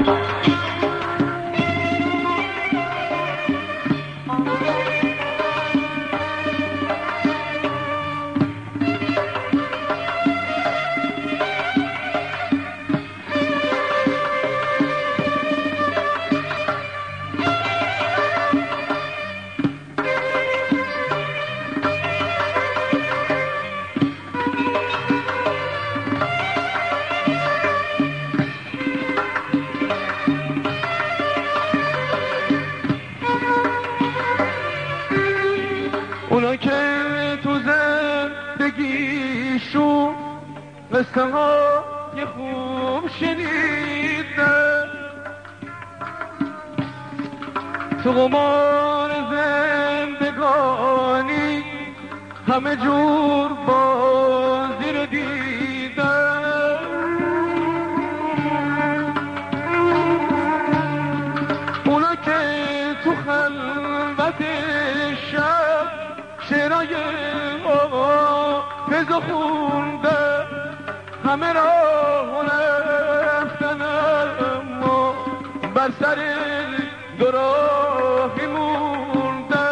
اونا که تو زندگیشون قصه های خوب شنیدن، تو قمار زندگانی همه جور بازی رو دیدن. اونا که تو خلوت شب شعرهای حافظ خونده، همه راه رفتن اما بر سر دو راهی مونده.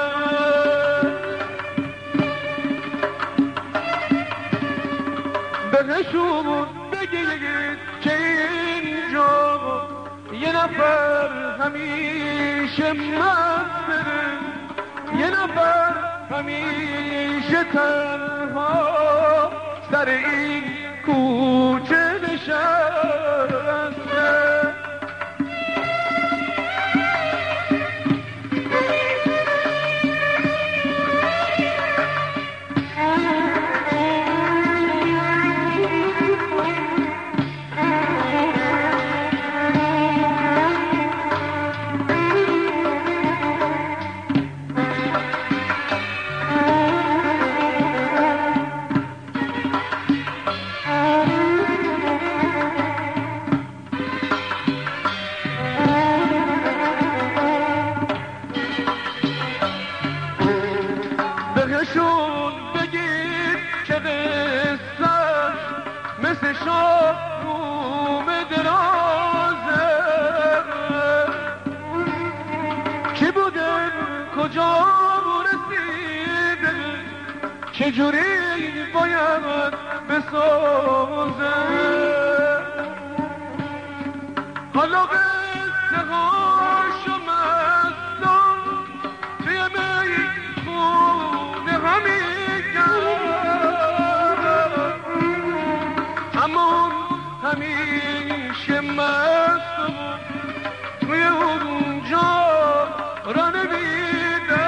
بهشون بگید که اینجا یه نفر همیشه مسته، یه نفر همیشه تنها سر این کوچه نشسته. بهشون بگید که قصه‌اش مثل شاهروم درازه، کی بوده کجا رسیده چجوری باید بسازه. حالا قصه هاشو مستان توی میخونه همون همیشه مست توی اونجا را نمیده.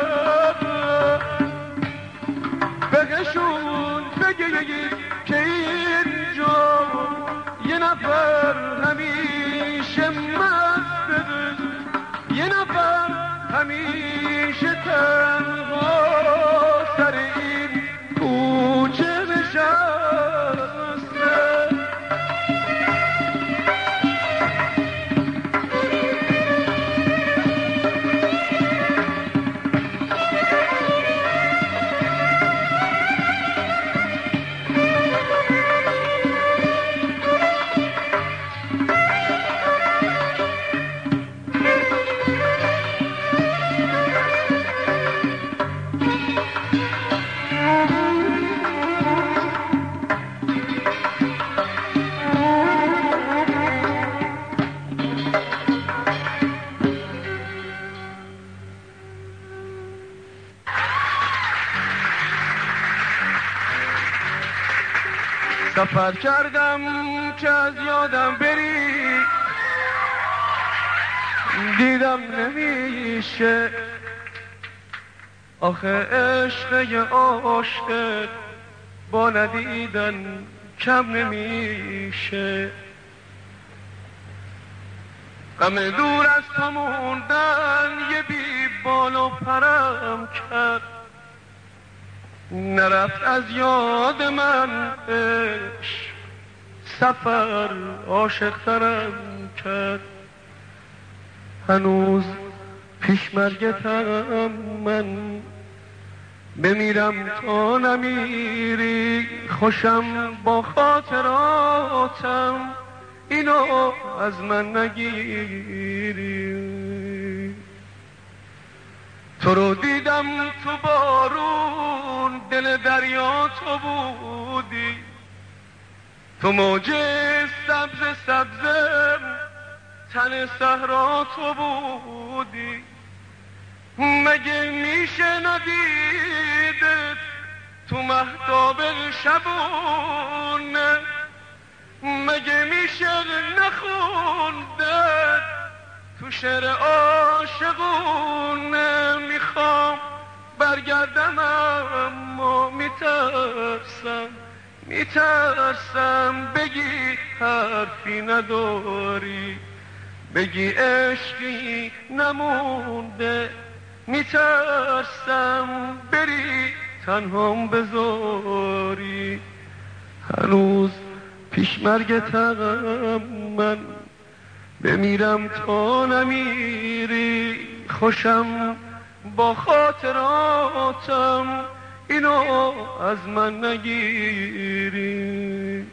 بهشون بگید که اینجا یه نفر همیشه مسته، یه نفر همیشه تنها سر این کوچه نشسته. سفر کردم که از یادم بری، دیدم نمیشه آخه عشق عاشق با ندیدن کم نمیشه. غم دور از تو موندن یه بی بال و پرم کرد، نرفت از یاد من عشق سفر عاشق ترم کرد. هنوز پیش مرگتم من، بمیرم تا نمیری خوشم با خاطراتم اینو از من نگیری. تو رو دیدم تو بارون، دل دریا تو بودی، تو موج سبز سبزم، تن صحرا تو بودی. مگه میشه ندیدت تو مهتاب شبونه؟ مگه میشه نخوندت تو شعر عاشقونه؟ میخوام برگردم اما میترسم بگی حرفی نداری، بگی عشقی نمونده. میترسم بری تنهام بذاری. هنوز پیش مرگتم من، بمیرم تا نمیری. خوشم با خاطراتم، اینو از من نگیری.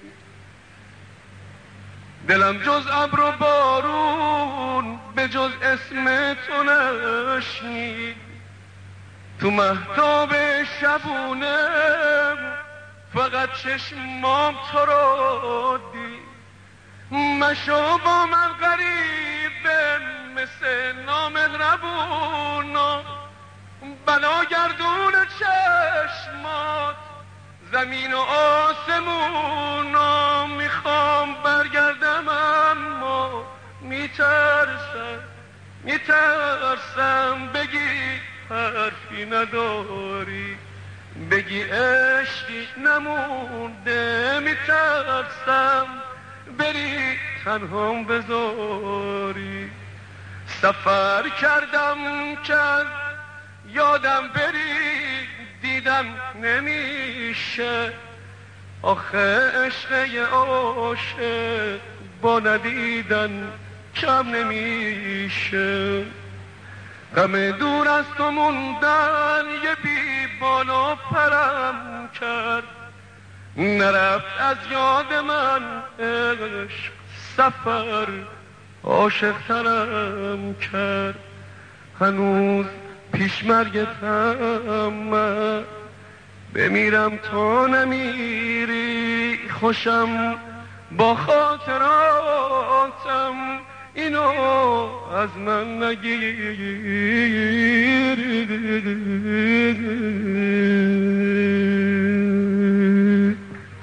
دلم جز ابر و بارون به جز اسم تو نشنید، تو مهتاب شبونه فقط چشمام تو رو دید. مشو با من غریبه مثل نامهربونا، بلا گردون چشمات زمین و آسمونا. میخوام برگردم اما میترسم بگی حرفی نداری، بگی عشقی نمونده. میترسم بری تنهام بذاری. سفر کردم که یادم بری دیدم نمیشه، آخه عشق عاشق با ندیدن کم نمیشه. غم دور از تو موندن یه بی بال و پرم کرد، نرفت از یاد من عشق سفر عاشق ترم کرد. هنوز پیش مرگتم من، بمیرم تا نمیری. خوشم با خاطراتم، اینو از من نگیری.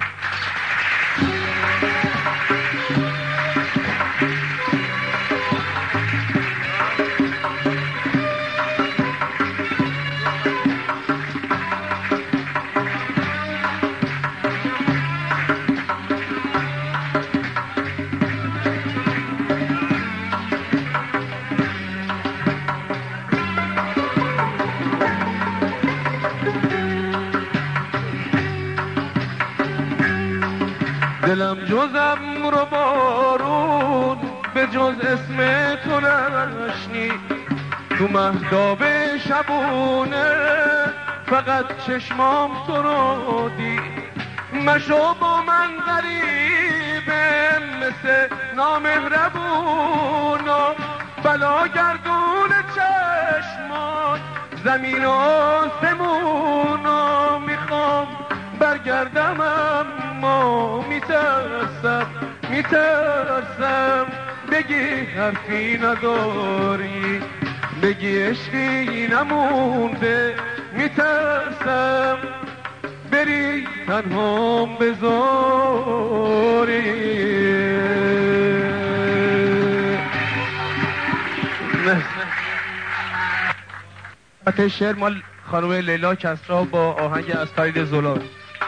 دلم جز ابر و بارون به جز اسم تو نشنید، تو مهتاب شبونه فقط چشمام تو رو دید. مشو با من غریبه مثل نامهربونا، بلا گردون چشمات زمین و آسمونا. میخوام برگردم اما میترسم بگی حرفی نداری، بگی عشقی نمونده. میترسم بری تنهام بذاری. شعر مال خانم لیلا کسرا با آهنگ از تایید زلال.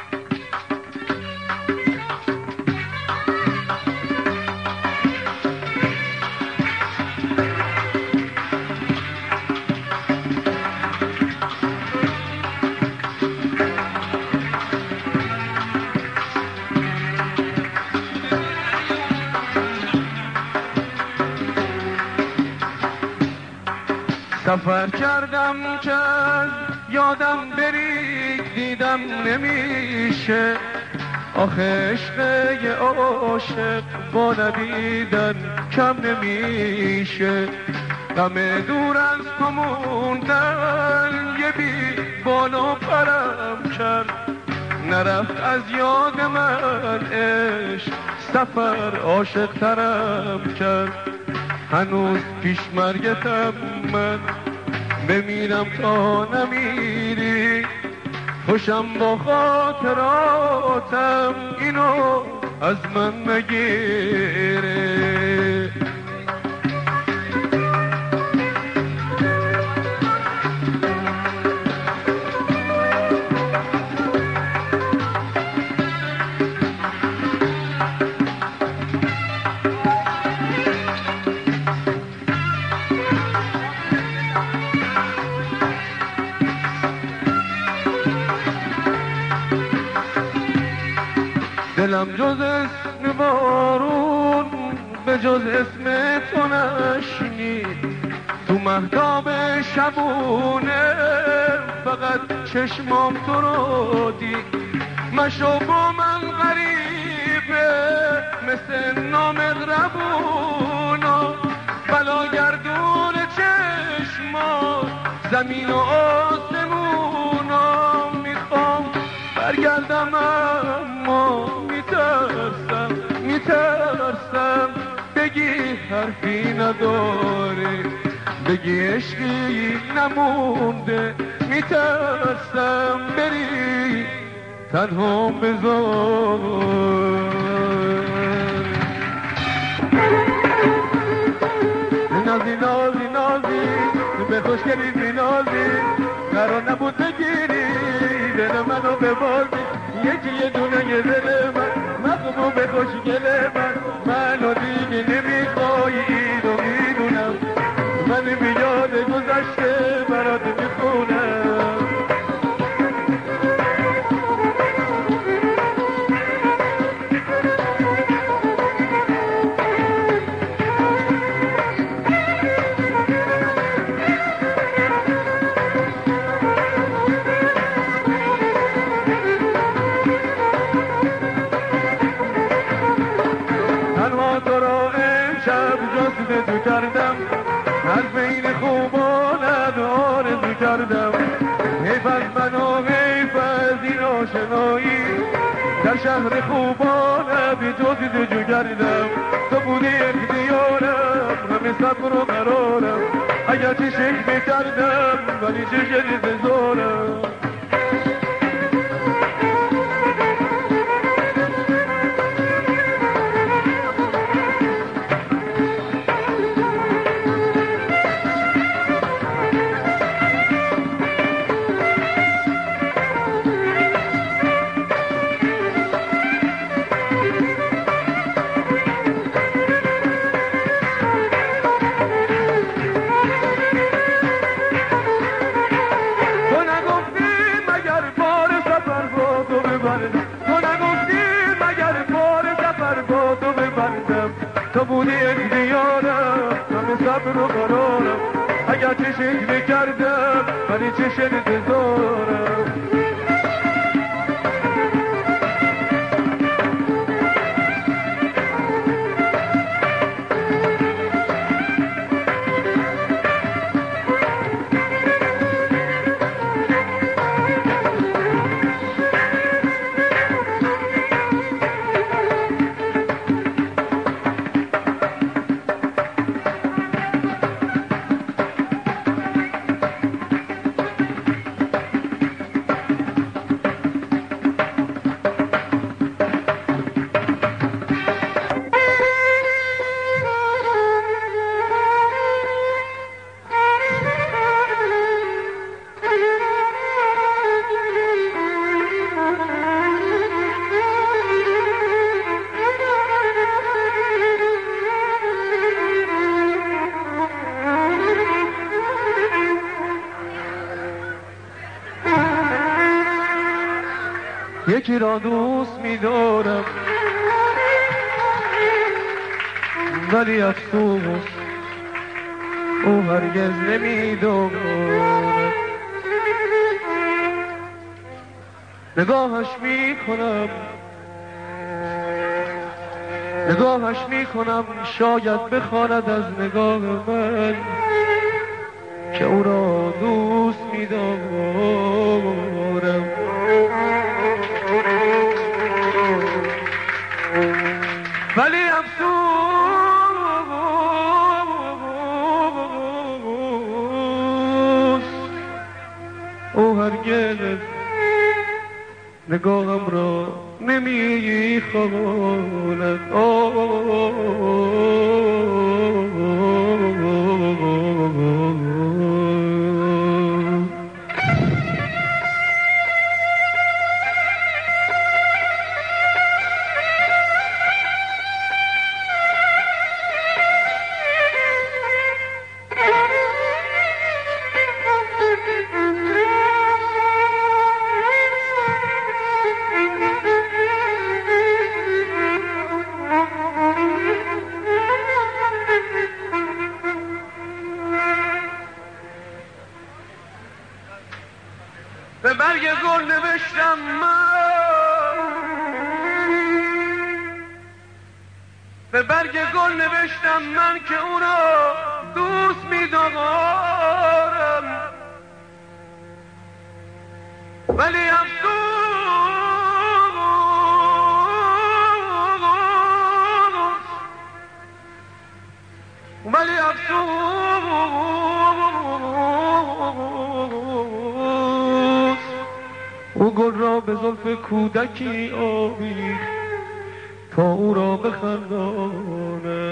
سفر کردم که یادم بری دیدم نمیشه، آخه عشق عاشق با ندیدن کم نمیشه، غم دور از تو موندن یه بی بالا پرم کرد، نرفت از یاد من عشق سفر عاشق ترم کرد. هنوز پیش مرگتم من بمیرم تا نمیری، خوشم با خاطراتم اینو از من نگیره. دلم جز اسم بارون به جز اسم تو نشنید، تو مهتاب شبونه فقط چشمام تو رو دید. مشو با من غریبه مثل نامغربونا، بلا گردون چشما زمین و آسمونا. میخوام برگردم اما میترسم بگی حرفی نداره، بگی عشقی نمونده. میترسم بری تنها بذار. نازی نازی نازی به خوشگلی نازی، قرار نبود بگیری دل منو ببازی. یکی یه دونه یه دل من مخمو به خوشگل منو دیگه نمیخوایی اینو میدونم، من بیاد گذشته برات میخونم. تو کردم از بین خوبانت آرزو کردم، حیف از من و حیف از این آشنایی، در شهر خوبانت جز کردم. تو بودی اختیارم همه صبر و قرارم، اگر چه شکل بکردم ولی چه شدید زارم. تو بودی اختیارم همه صبر و قرارم، اگر چه شکل کردم ولی چه شنید زارم. یکی را دوست می‌دارم ولی افسوس او هرگز نمی‌داند. نگاهش می‌کنم نگاهش میکنم شاید بخواند از نگاه من که او را دوست می‌دارم. ولی افسوس او هرگز نگاهم را نمیخواند. به برگ گل نوشتم من، به برگ گل نوشتم من که او را دوست می‌دارم. ولی افسوس او گل را به زلف کودکی آویخت تا او را بخنداند.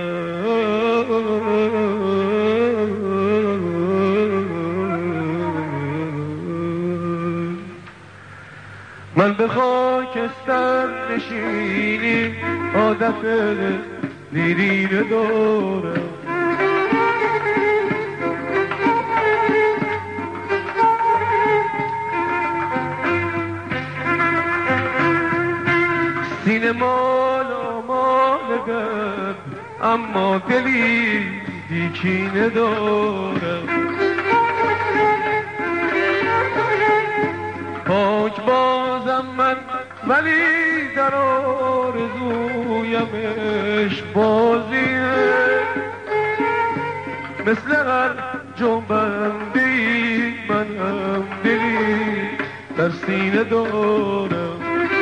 من به خاکستر نشینی عادت دیرینه دارم. سینه مال گرد اما دلی دیکینه دارم. پاک بازم من ولی در آرزویم عشق بازیه. مثل هر جنبنده‌ای من هم دلی در سینه دارم.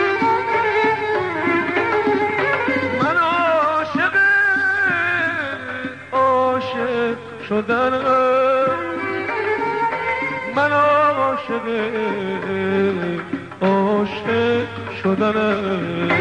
من عاشق شدنم.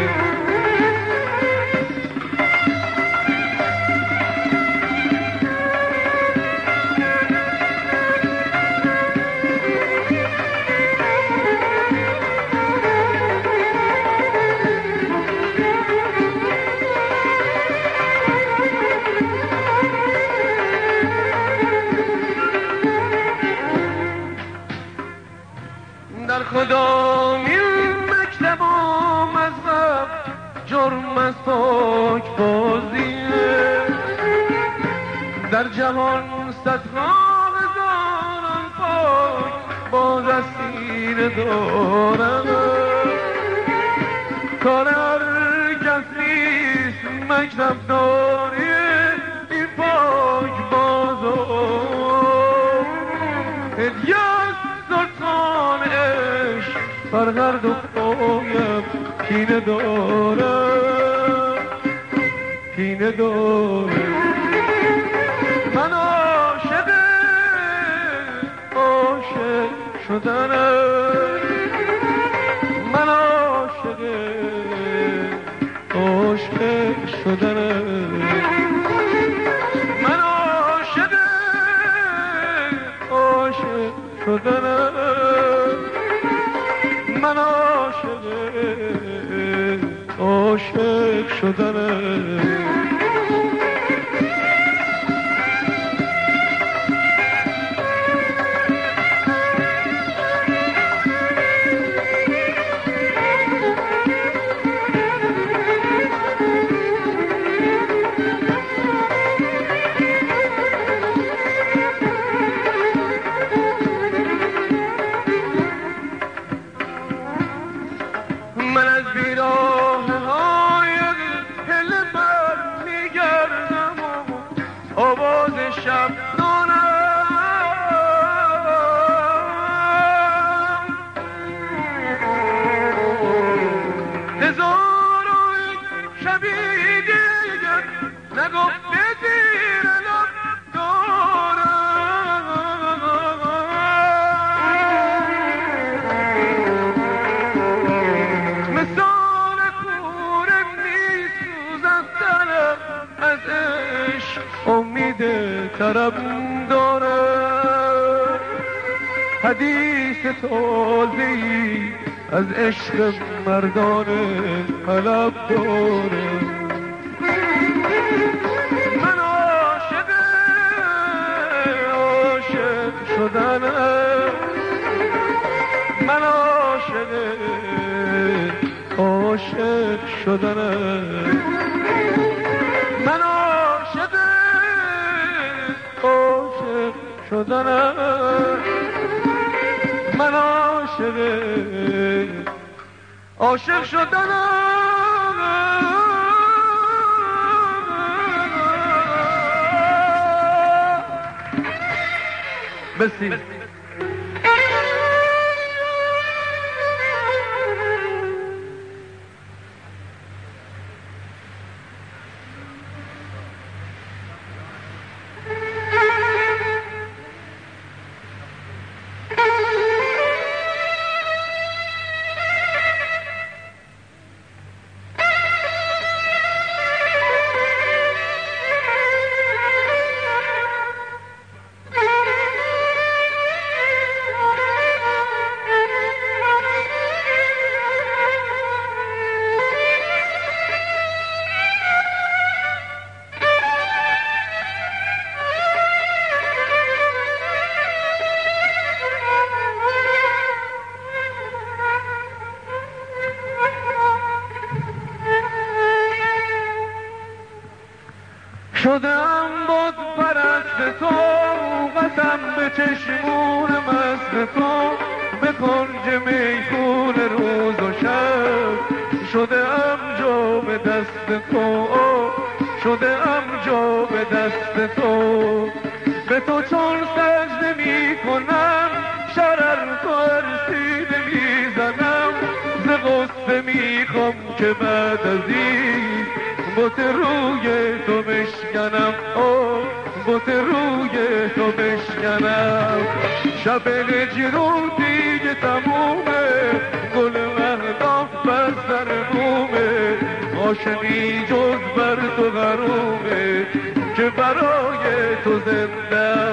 در کدامین مکتب و مذهب جرم از پاک بازیه؟ در جهان صدها هزاران پاک باز اسیر دارم. کار هر کس نیست مکتب داری این پاک بازو. سلطان عشق بر هر دو پایم کینه دارم، کینه دارم. من عاشق شدنم. من عاشق شدنم. من عاشق شدنم. من عاشق شدنم. من از بیراه های دل آواز شب هزار و یک شبی دیگر نگفته زیر لب دارم مثال کورم نیست سوزد دلم از عشق امید طرب دارم حدیث تازه‌ای از عشق مردانه طلب دارم من عاشق شدنم من عاشق شدنم من عاشق شدنم من عاشق شدنم بسی شدم بود پرست تو قسم به چشمون مست تو به کنج میخون روز و شب شدم جام دست تو شدم جام دست تو به تو چون سجده می کنم شرر تو ارسیده می زنم ز غصه می خوام که بعد از این بوت روی تو بشکنم بوت روی تو بشکنم شب هجرون دیگه تمومه گل مهداف بر سر بومه عاشقی جز بر تو غرومه که برای تو زندم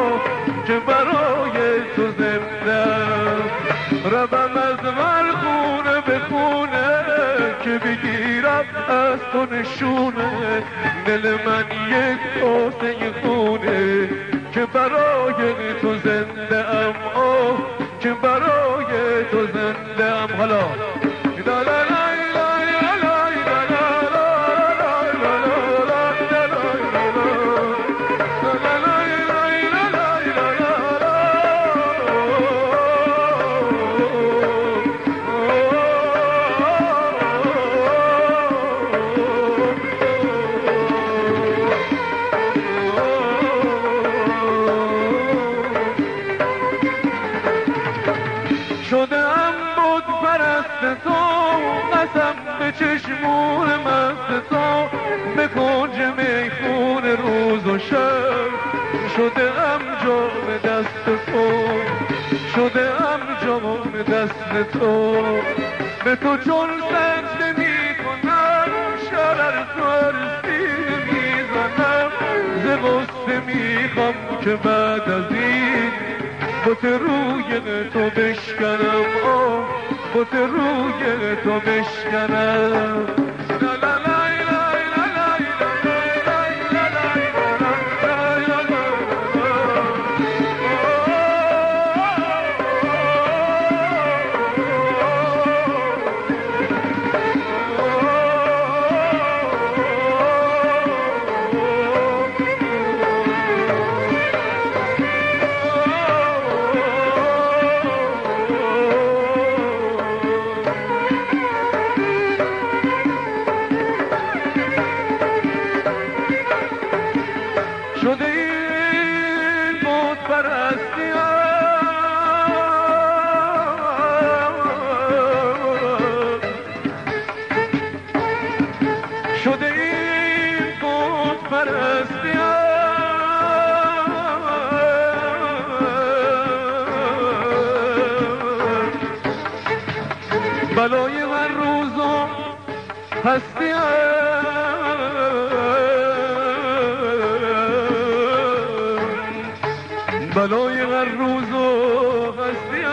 که برای تو زندم ربم از مرخونه به خونه که بگیرم از تو نشونه دل من یک کاسه خونه که برای تو زنده ام که برای تو زنده ام حالا شدم بود پرست تو قسم به چشمون مست تو به کنج میخون روز و شب شدم جام دست تو شدم جام دست تو به تو چون سجده می کنم شرر تو ارسیده می زنم ز غصه می خوام که بعد از این بوت روی تو بشکنم بوت روی تو بشکنم شده این بود پرستی شده این بود پرستی بلای هر روزم هستی بلای هر روزم هستی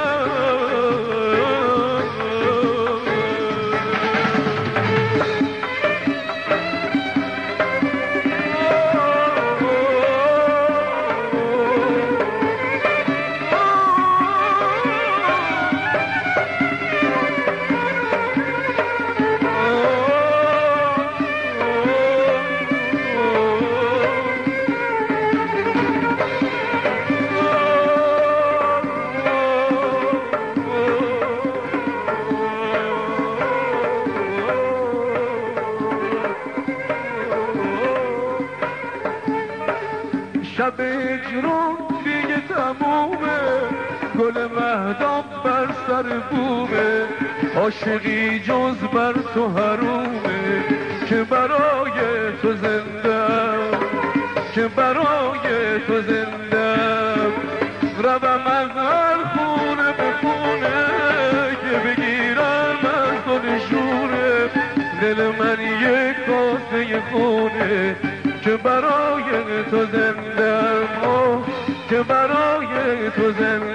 شب اجرام دیگه تمومه گل مهدام بر سر بومه عاشقی جز بر تو حرومه که برای تو زندم که برای تو زندم روم از هر خونه به خونه که بگیرم از تو نشونه دل من یک کاسه خونه که برای تو زندم که برای تو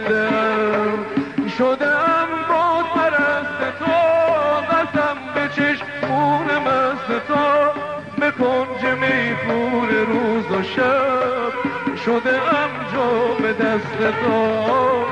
زندم شدم با پرست تو قسم به چشمون مست تو به کنج میخون روز و شب شدم جو به دست تو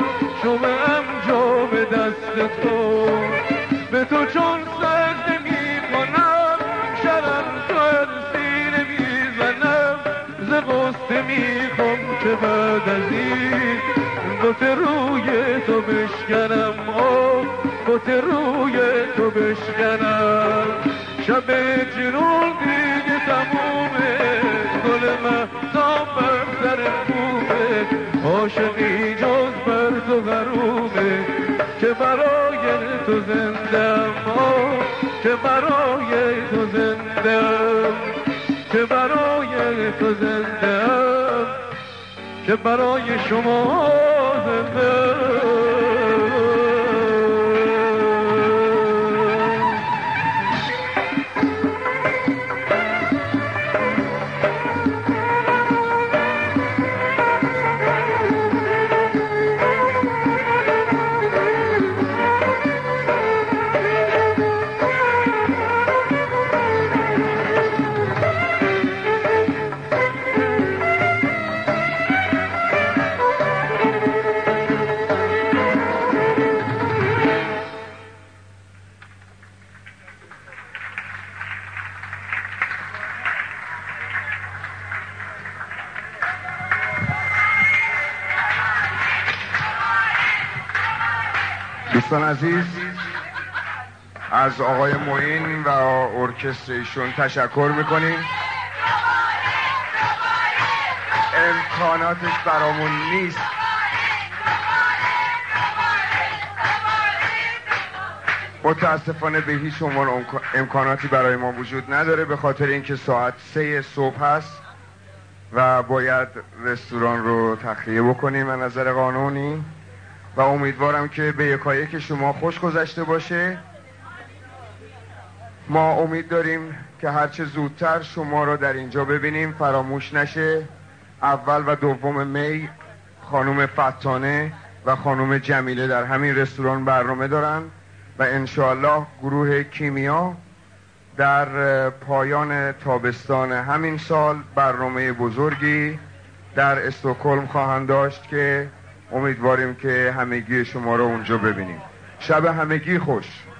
شدم جو به دست تو به تو چون سجده میکنم شرم تو سینه میزنم ز غصه میخوام که بعد از این بت روی تو بشکنم بت روی تو بشکنم شب جنون دیگه تمومه گل مهتاب بر سر بومه عاشقی جز بر تو حرومه که برای تو زندم که برای تو زندم که برای تو زندم که برای شما زندم دوستان عزیز از آقای معین و ارکستر ایشون تشکر میکنیم. امکاناتش برامون نیست متاسفانه به هیچ عنوان امکاناتی برای ما وجود نداره به خاطر اینکه ساعت 3 صبح هست و باید رستوران رو تخلیه بکنیم از نظر قانونی و امیدوارم که به یکایک شما خوش گذشته باشه. ما امید داریم که هرچه زودتر شما رو در اینجا ببینیم. فراموش نشه اول و دوم می خانم فتانه و خانم جمیله در همین رستوران برنامه دارن و انشاءالله گروه کیمیا در پایان تابستان همین سال برنامه بزرگی در استکهلم خواهند داشت که امیدواریم که همگی شما رو اونجا ببینیم. شب همگی خوش.